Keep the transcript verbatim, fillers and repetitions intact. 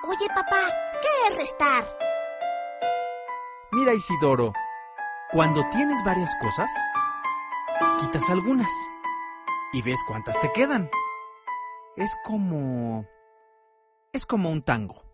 Oye, papá, ¿qué es restar? Mira, Isidoro, cuando tienes varias cosas, quitas algunas y ves cuántas te quedan. Es como... es como un tango.